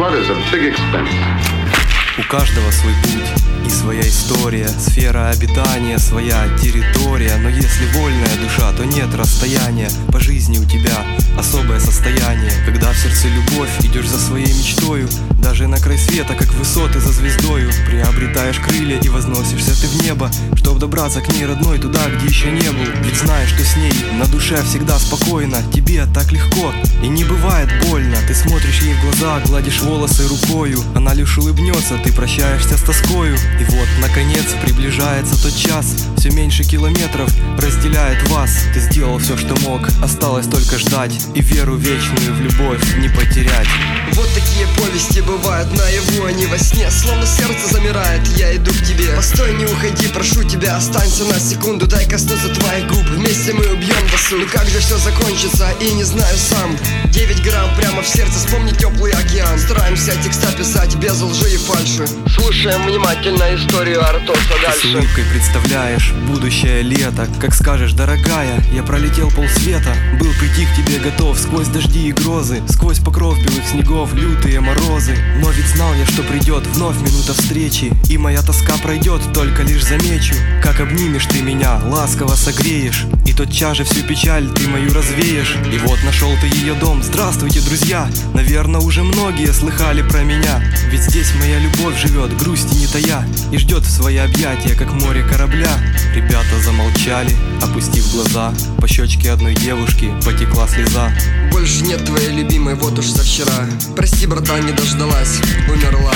Flood is a big expense. У каждого свой путь и своя история, сфера обитания, своя территория. Но если вольная душа, то нет расстояния. По жизни у тебя особое состояние, когда в сердце любовь, идешь за своей мечтою. Даже на край света, как высоты за звездою, приобретаешь крылья и возносишься ты в небо, чтоб добраться к ней родной, туда, где еще не был. Ведь знаешь, что с ней на душе всегда спокойно, тебе так легко и не бывает больно. Ты смотришь ей в глаза, гладишь волосы рукою, она лишь улыбнется, ты прощаешься с тоскою. И вот, наконец, приближается тот час, все меньше километров разделяет вас. Ты сделал все, что мог, осталось только ждать и веру вечную в любовь не потерять. Вот такие повести бывают наяву, а не во сне. Словно сердце замирает, я иду к тебе. Постой, не уходи, прошу тебя, останься на секунду. Дай коснуться твоих губ, вместе мы убьем досуг. Ну как же все закончится, и не знаю сам. 9 грамм прямо в сердце, вспомни теплый океан. Стараемся текста писать без лжи и фальши. Слушаем внимательно историю Артоса дальше. Ты с улыбкой представляешь будущее лето. Как скажешь, дорогая, я пролетел полсвета. Был прийти к тебе готов сквозь дожди и грозы, сквозь покров белых снегов, лютые морозы. Но ведь знал я, что придет вновь минута встречи, и моя тоска пройдет, только лишь замечу, как обнимешь ты меня, ласково согреешь, и тотчас же всю печаль ты мою развеешь. И вот нашел ты ее дом. Здравствуйте, друзья, наверное, уже многие слыхали про меня. Ведь здесь моя любовь живет, грусти не тая, и ждет в свои объятия, как море корабля. Ребята замолчали, опустив глаза. По щечке одной девушки потекла слеза. Больше нет твоей любимой, вот уж со вчера. Прости, братан, не дождалась, умерла.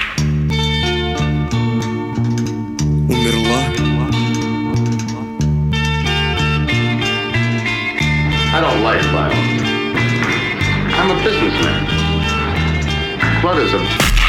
Умерла. I don't like violence. I'm a businessman. Flood is a